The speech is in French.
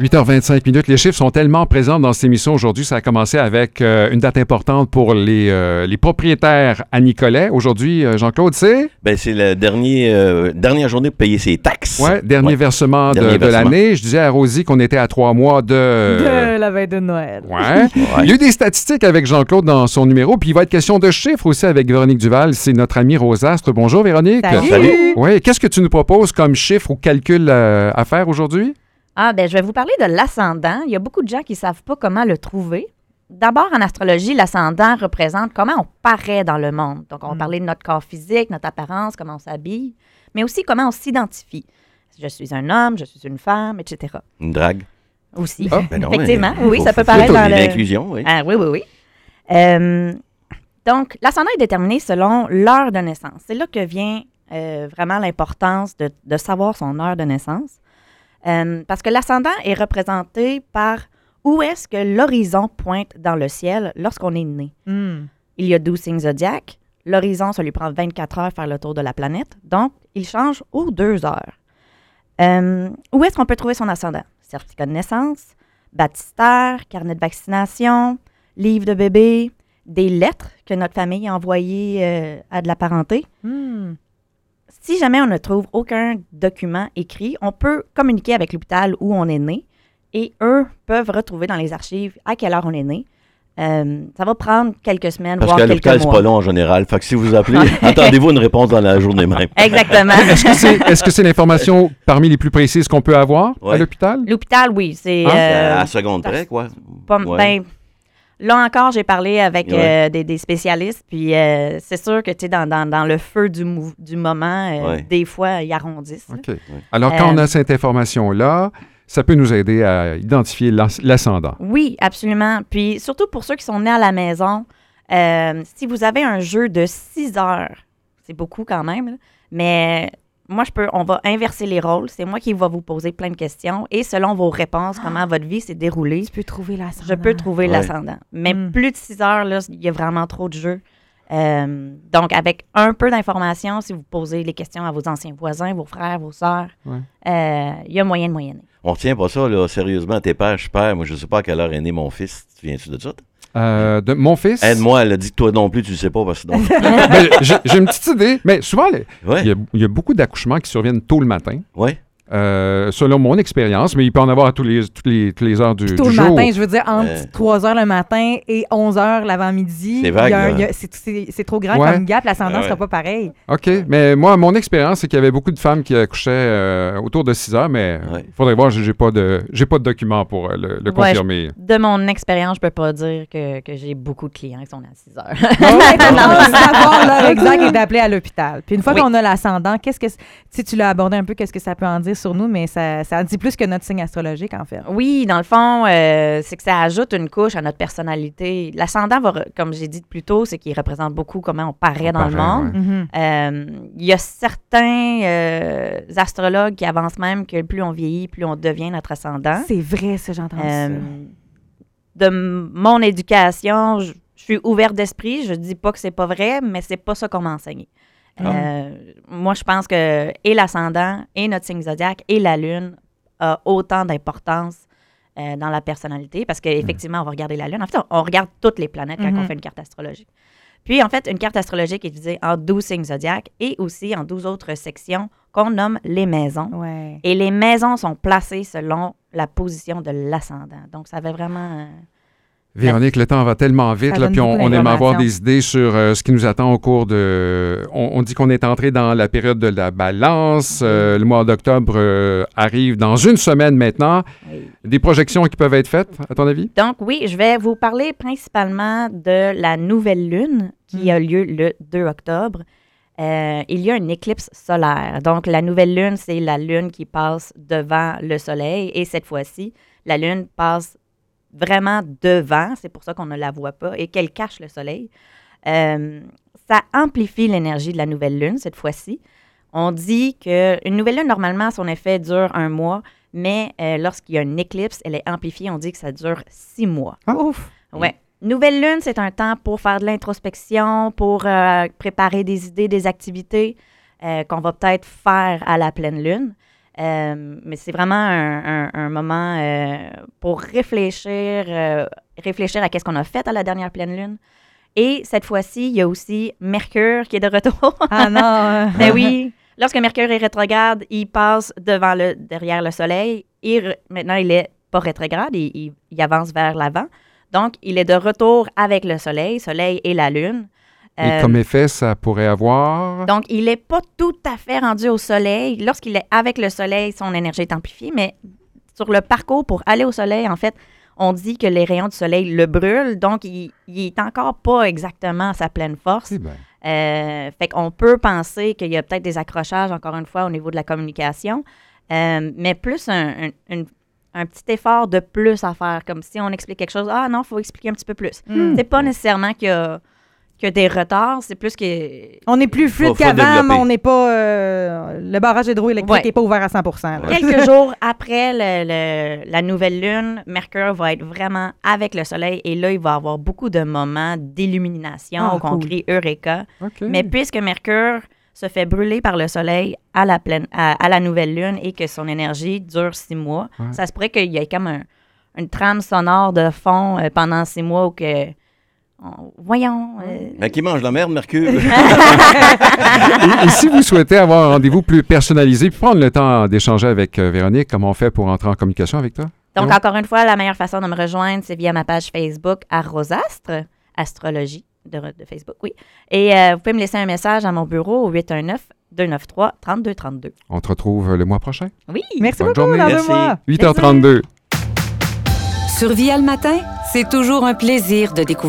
8h25. Les chiffres sont tellement présents dans cette émission aujourd'hui. Ça a commencé avec une date importante pour les propriétaires à Nicolet. Aujourd'hui, Jean-Claude, c'est? Ben, c'est la dernière journée pour payer ses taxes. Oui, dernier versement de l'année. Je disais à Rosie qu'on était à 3 mois de la veille de Noël. Ouais. Il y a eu des statistiques avec Jean-Claude dans son numéro, puis il va être question de chiffres aussi avec Véronique Duval. C'est notre amie Rosastre. Bonjour, Véronique. Salut. Oui, qu'est-ce que tu nous proposes comme chiffre ou calcul à faire aujourd'hui? Je vais vous parler de l'ascendant. Il y a beaucoup de gens qui ne savent pas comment le trouver. D'abord, en astrologie, l'ascendant représente comment on paraît dans le monde. Donc, on va parler de notre corps physique, notre apparence, comment on s'habille, mais aussi comment on s'identifie. Je suis un homme, je suis une femme, etc. Une drague. Aussi. Ah, ben non, effectivement, oui, ça peut paraître dans l'inclusion, oui. Ah, oui. Donc, l'ascendant est déterminé selon l'heure de naissance. C'est là que vient vraiment l'importance de savoir son heure de naissance. Parce que l'ascendant est représenté par où est-ce que l'horizon pointe dans le ciel lorsqu'on est né. Il y a 12 signes zodiaques. L'horizon, ça lui prend 24 heures faire le tour de la planète. Donc, il change aux 2 heures. Où est-ce qu'on peut trouver son ascendant? Certificat de naissance, baptistère, carnet de vaccination, livre de bébé, des lettres que notre famille a envoyées à de la parenté. Si jamais on ne trouve aucun document écrit, on peut communiquer avec l'hôpital où on est né et eux peuvent retrouver dans les archives à quelle heure on est né. Ça va prendre quelques semaines, voire quelques mois. Parce qu'à l'hôpital, c'est pas long en général. Fait que si vous appelez, attendez-vous une réponse dans la journée même. Exactement. Est-ce que c'est l'information parmi les plus précises qu'on peut avoir à l'hôpital? L'hôpital, oui. C'est à seconde près, quoi. Là encore, j'ai parlé avec des spécialistes, puis c'est sûr que tu es dans le feu du moment, des fois, ils arrondissent. OK. Alors, quand on a cette information-là, ça peut nous aider à identifier l'ascendant. Oui, absolument. Puis surtout pour ceux qui sont nés à la maison, si vous avez un jeu de 6 heures, c'est beaucoup quand même, là, mais moi, on va inverser les rôles. C'est moi qui va vous poser plein de questions. Et selon vos réponses, comment votre vie s'est déroulée, tu peux trouver l'ascendant. Je peux trouver l'ascendant. Mais plus de 6 heures, là, il y a vraiment trop de jeux. Donc, avec un peu d'informations, si vous posez les questions à vos anciens voisins, vos frères, vos sœurs, il y a moyen de moyenner. On tient pas ça, là, sérieusement. T'es père, je suis père. Moi, je sais pas à quelle heure est né mon fils. Tu viens-tu de ça? De mon fils? Aide-moi, elle a dit que toi non plus, tu le sais pas. Parce que j'ai une petite idée. Mais souvent, il y a beaucoup d'accouchements qui surviennent tôt le matin. Oui. Selon mon expérience, mais il peut en avoir à toutes les heures du jour. Tôt le matin, je veux dire, entre 3 heures le matin et 11 heures l'avant-midi. C'est vague. C'est trop grand comme gap, l'ascendant ne sera pas pareil. OK, mais moi, mon expérience, c'est qu'il y avait beaucoup de femmes qui accouchaient autour de 6 heures, mais il faudrait voir, j'ai pas de document pour le confirmer. De mon expérience, je peux pas dire que j'ai beaucoup de clients qui sont à 6 heures. Savoir l'heure exacte et d'appeler à l'hôpital. Puis une fois qu'on a l'ascendant, si tu l'as abordé un peu, qu'est-ce que ça peut en dire sur nous, mais ça en dit plus que notre signe astrologique, en fait. Oui, dans le fond, c'est que ça ajoute une couche à notre personnalité. L'ascendant, comme j'ai dit plus tôt, c'est qu'il représente beaucoup comment on paraît dans le monde. Il y a certains astrologues qui avancent même que plus on vieillit, plus on devient notre ascendant. C'est vrai, ça, j'entends ça. De mon éducation, je suis ouverte d'esprit. Je dis pas que c'est pas vrai, mais c'est pas ça qu'on m'a enseigné. Moi, je pense que et l'ascendant, et notre signe zodiaque, et la lune a autant d'importance dans la personnalité parce qu'effectivement, on va regarder la lune. En fait, on regarde toutes les planètes quand on fait une carte astrologique. Puis, en fait, une carte astrologique est divisée en 12 signes zodiaques et aussi en 12 autres sections qu'on nomme les maisons. Ouais. Et les maisons sont placées selon la position de l'ascendant. Donc, ça avait vraiment... Véronique, le temps va tellement vite, là, puis on aime avoir des idées sur ce qui nous attend au cours de... On dit qu'on est entré dans la période de la balance. Le mois d'octobre arrive dans une semaine maintenant. Oui. Des projections qui peuvent être faites, à ton avis? Donc, oui, je vais vous parler principalement de la nouvelle lune qui a lieu le 2 octobre. Il y a une éclipse solaire. Donc, la nouvelle lune, c'est la lune qui passe devant le soleil. Et cette fois-ci, la lune passe vraiment devant, c'est pour ça qu'on ne la voit pas, et qu'elle cache le soleil. Ça amplifie l'énergie de la nouvelle lune, cette fois-ci. On dit qu'une nouvelle lune, normalement, son effet dure 1 mois, mais lorsqu'il y a une éclipse, elle est amplifiée, on dit que ça dure 6 mois. Ah, ouf! Ouais. Nouvelle lune, c'est un temps pour faire de l'introspection, pour préparer des idées, des activités qu'on va peut-être faire à la pleine lune. Mais c'est vraiment un moment pour réfléchir à qu'est-ce qu'on a fait à la dernière pleine lune. Et cette fois-ci, il y a aussi Mercure qui est de retour. Ah non! Ben oui, lorsque Mercure est rétrograde, il passe derrière le Soleil. Maintenant, il n'est pas rétrograde, il avance vers l'avant. Donc, il est de retour avec le Soleil et la Lune. Et comme effet, ça pourrait avoir... Donc, il n'est pas tout à fait rendu au Soleil. Lorsqu'il est avec le Soleil, son énergie est amplifiée, mais sur le parcours pour aller au Soleil, en fait, on dit que les rayons du Soleil le brûlent, donc il n'est encore pas exactement à sa pleine force. Fait qu'on peut penser qu'il y a peut-être des accrochages, encore une fois, au niveau de la communication, mais plus un petit effort de plus à faire, comme si on explique quelque chose. Ah non, il faut expliquer un petit peu plus. C'est pas nécessairement qu'il y a des retards, c'est plus que... On est plus fluide qu'avant, mais on n'est pas... le barrage hydroélectrique n'est pas ouvert à 100%. Quelques jours après la nouvelle lune, Mercure va être vraiment avec le Soleil et là, il va avoir beaucoup de moments d'illumination qu'on crie Eureka. Okay. Mais puisque Mercure se fait brûler par le Soleil à la nouvelle lune et que son énergie dure 6 mois, ça se pourrait qu'il y ait comme une trame sonore de fond pendant 6 mois où que... Voyons. Mais qui mange la merde, Mercure? et si vous souhaitez avoir un rendez-vous plus personnalisé, puis prendre le temps d'échanger avec Véronique, comment on fait pour entrer en communication avec toi? Donc, encore une fois, la meilleure façon de me rejoindre, c'est via ma page Facebook à Rosastre, astrologie de Facebook, oui. Et vous pouvez me laisser un message à mon bureau au 819-293-3232. On te retrouve le mois prochain? Oui. Merci beaucoup. Journée. Merci. 8h32. Sur Via le matin, c'est toujours un plaisir de découvrir